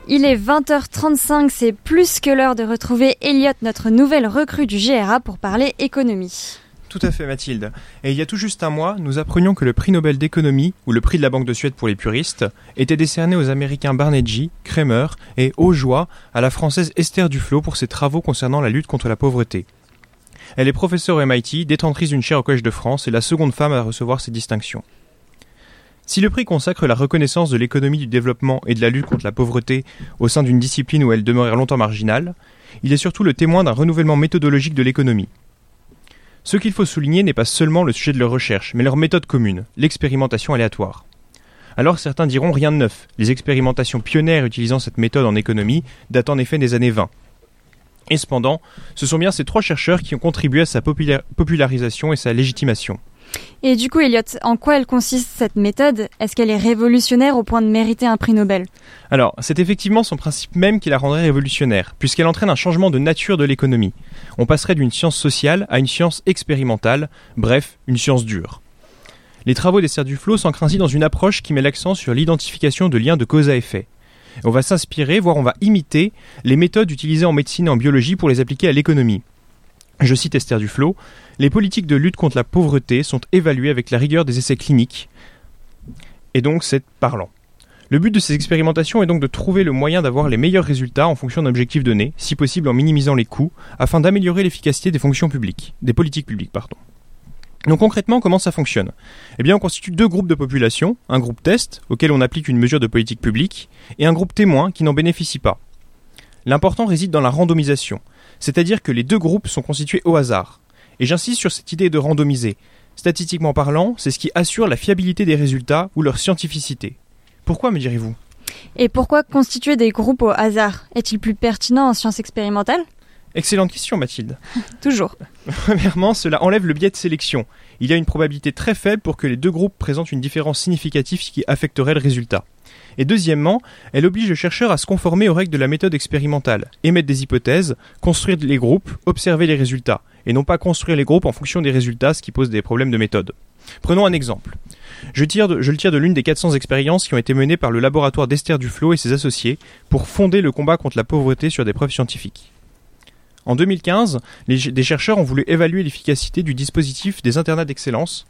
Il est 20h35, c'est plus que l'heure de retrouver Elliot, notre nouvelle recrue du GRA, pour parler économie. Tout à fait Mathilde. Et il y a tout juste un mois, nous apprenions que le prix Nobel d'économie, ou le prix de la Banque de Suède pour les puristes, était décerné aux Américains Barnett, Kramer et Aujoie à la Française Esther Duflo pour ses travaux concernant la lutte contre la pauvreté. Elle est professeure au MIT, détentrice d'une chaire au Collège de France et la seconde femme à recevoir ces distinctions. Si le prix consacre la reconnaissance de l'économie du développement et de la lutte contre la pauvreté au sein d'une discipline où elle demeurait longtemps marginale, il est surtout le témoin d'un renouvellement méthodologique de l'économie. Ce qu'il faut souligner n'est pas seulement le sujet de leur recherche, mais leur méthode commune, l'expérimentation aléatoire. Alors certains diront rien de neuf, les expérimentations pionnières utilisant cette méthode en économie datent en effet des années 20. Et cependant, ce sont bien ces trois chercheurs qui ont contribué à sa popularisation et sa légitimation. Et du coup, Elliot, en quoi elle consiste cette méthode ? Est-ce qu'elle est révolutionnaire au point de mériter un prix Nobel ? Alors, c'est effectivement son principe même qui la rendrait révolutionnaire, puisqu'elle entraîne un changement de nature de l'économie. On passerait d'une science sociale à une science expérimentale, bref, une science dure. Les travaux d'Esther Duflo s'ancrent ainsi dans une approche qui met l'accent sur l'identification de liens de cause à effet. On va s'inspirer, voire on va imiter les méthodes utilisées en médecine et en biologie pour les appliquer à l'économie. Je cite Esther Duflo, « Les politiques de lutte contre la pauvreté sont évaluées avec la rigueur des essais cliniques. » Et donc c'est parlant. Le but de ces expérimentations est donc de trouver le moyen d'avoir les meilleurs résultats en fonction d'un objectif donné, si possible en minimisant les coûts, afin d'améliorer l'efficacité des politiques publiques. Donc concrètement, comment ça fonctionne ? Eh bien, on constitue deux groupes de population, un groupe test, auquel on applique une mesure de politique publique, et un groupe témoin qui n'en bénéficie pas. L'important réside dans la randomisation, c'est-à-dire que les deux groupes sont constitués au hasard. Et j'insiste sur cette idée de randomiser. Statistiquement parlant, c'est ce qui assure la fiabilité des résultats ou leur scientificité. Pourquoi, me direz-vous ? Et pourquoi constituer des groupes au hasard ? Est-il plus pertinent en sciences expérimentales ? Excellente question, Mathilde. Toujours. Premièrement, cela enlève le biais de sélection. Il y a une probabilité très faible pour que les deux groupes présentent une différence significative qui affecterait le résultat. Et deuxièmement, elle oblige le chercheur à se conformer aux règles de la méthode expérimentale, émettre des hypothèses, construire les groupes, observer les résultats, et non pas construire les groupes en fonction des résultats, ce qui pose des problèmes de méthode. Prenons un exemple. Je le tire de l'une des 400 expériences qui ont été menées par le laboratoire d'Esther Duflo et ses associés pour fonder le combat contre la pauvreté sur des preuves scientifiques. En 2015, des chercheurs ont voulu évaluer l'efficacité du dispositif des internats d'excellence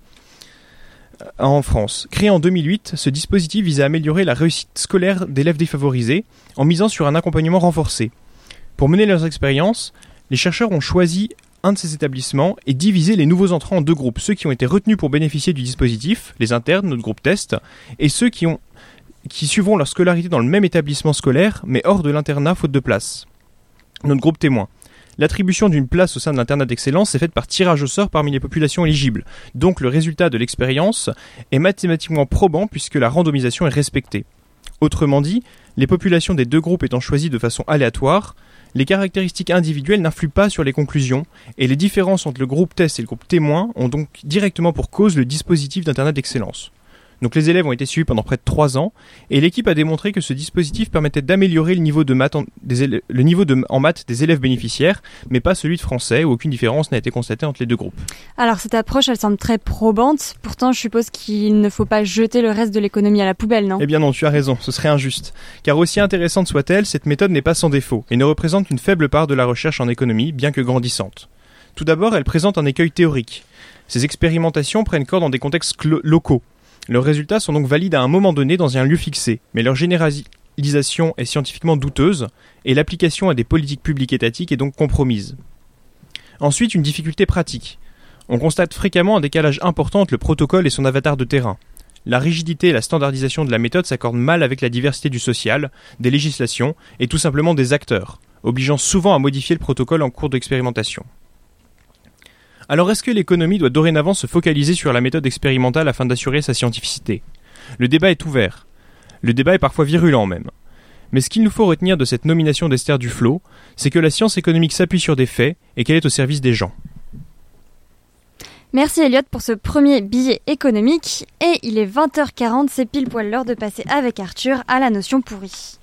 en France. Créé en 2008, ce dispositif vise à améliorer la réussite scolaire d'élèves défavorisés en misant sur un accompagnement renforcé. Pour mener leurs expériences, les chercheurs ont choisi un de ces établissements et divisé les nouveaux entrants en deux groupes, ceux qui ont été retenus pour bénéficier du dispositif, les internes, notre groupe test, et ceux qui suivront leur scolarité dans le même établissement scolaire, mais hors de l'internat faute de place, notre groupe témoin. L'attribution d'une place au sein de l'internat d'excellence est faite par tirage au sort parmi les populations éligibles. Donc le résultat de l'expérience est mathématiquement probant puisque la randomisation est respectée. Autrement dit, les populations des deux groupes étant choisies de façon aléatoire, les caractéristiques individuelles n'influent pas sur les conclusions et les différences entre le groupe test et le groupe témoin ont donc directement pour cause le dispositif d'internat d'excellence. Donc les élèves ont été suivis pendant près de 3 ans et l'équipe a démontré que ce dispositif permettait d'améliorer le niveau en maths des élèves bénéficiaires, mais pas celui de français où aucune différence n'a été constatée entre les deux groupes. Alors cette approche, elle semble très probante. Pourtant, je suppose qu'il ne faut pas jeter le reste de l'économie à la poubelle, non ? Eh bien non, tu as raison, ce serait injuste. Car aussi intéressante soit-elle, cette méthode n'est pas sans défaut et ne représente qu'une faible part de la recherche en économie, bien que grandissante. Tout d'abord, elle présente un écueil théorique. Ces expérimentations prennent corps dans des contextes locaux. Leurs résultats sont donc valides à un moment donné dans un lieu fixé, mais leur généralisation est scientifiquement douteuse et l'application à des politiques publiques étatiques est donc compromise. Ensuite, une difficulté pratique. On constate fréquemment un décalage important entre le protocole et son avatar de terrain. La rigidité et la standardisation de la méthode s'accordent mal avec la diversité du social, des législations et tout simplement des acteurs, obligeant souvent à modifier le protocole en cours d'expérimentation. Alors est-ce que l'économie doit dorénavant se focaliser sur la méthode expérimentale afin d'assurer sa scientificité ? Le débat est ouvert. Le débat est parfois virulent même. Mais ce qu'il nous faut retenir de cette nomination d'Esther Duflo, c'est que la science économique s'appuie sur des faits et qu'elle est au service des gens. Merci Elliot pour ce premier billet économique. Et il est 20h40, c'est pile poil l'heure de passer avec Arthur à la notion pourrie.